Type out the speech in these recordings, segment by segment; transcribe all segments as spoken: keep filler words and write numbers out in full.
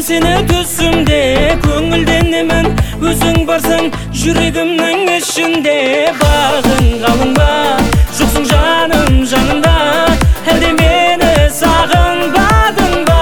seni түсімде, көңілденемін, өзің барсың жүрегімнің ішінде. Бағың қалың ба, жоқсың жаным жанымда, әлде мені сағынбадың ба?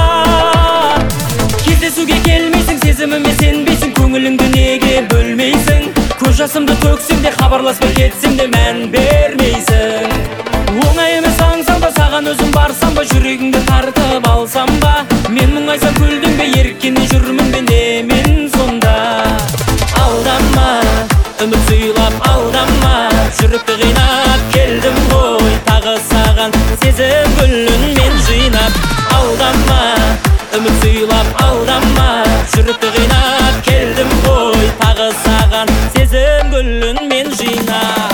Кездесуге келмейсің, сезіміме сенбейсің, көңіліңді неге бөлмейсің? Көз жасымды төксем де, хабарласпай кетсем де мән бермейсің. Оңай емес аңсам ба, саған өзім барсам ба, жүрегіңді тартып алсам ба? Мен мұңайсам күлдің бе, еріккенде жүрмін бе, немен сонда? Алдама, үміт сұйлап алдама, жүректі қинап келдім ғой тағы саған, сезім гүлін мен жинап. Алдама, үміт сұйлап алдама, жүректі қинап келдім ғой тағы саған, сезім гүлін мен жинап.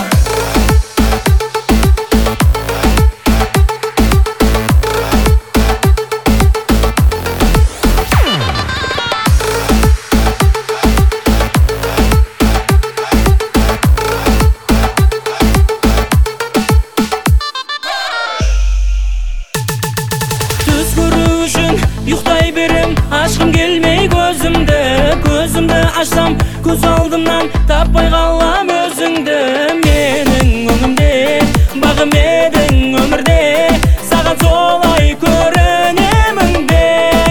Ұйықтай берем, ашқым келмей көзімді, көзімді ашсам көз алдымнан таппай қалам өзіңді. Менің өңімде бағым едің өмірде, саған солай көрінемін бе?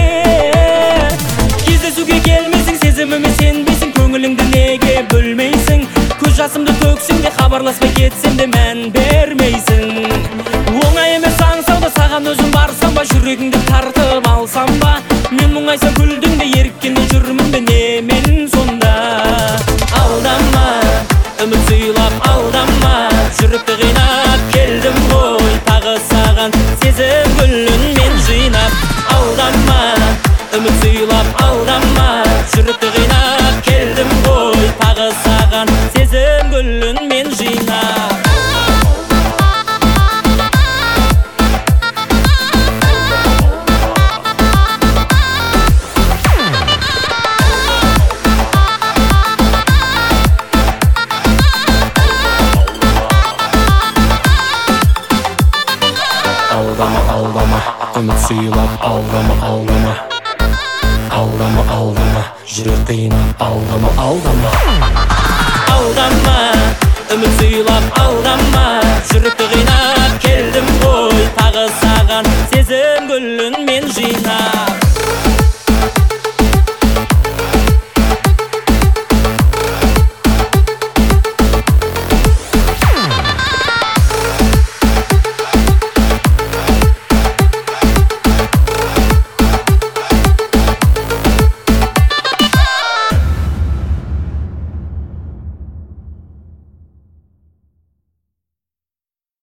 Кездесуге келмейсің, сезіміме сенбейсің, көңіліңді неге бөлмейсің? Көз жасымды төксең де, хабарласпай кетсем де мән бермейсің. Оңай емес аңсауда, саған өзім барсам ба, жүрегіңді тартып алсам ба? Мен мұңайса күлдің де, еріккенде жүрмін бе, немен сонда? Алдама, үміт сұйлап алдама, жүректі қинап келдім ғой тағы саған, сезім гүлін мен жинап. Алдама, үміт сұйлап алдама, жүректі қинап келдім ғой тағы саған, сезім гүлін мен жинап. Алдама, алдама, үміт сұйлап алдама, алдама, алдама, алдама, жүрек қинап алдама, алдама. Алдама, үміт сұйлап алдама, жүректі қинап келдім ғой тағы саған, сезім гүлін мен жинап.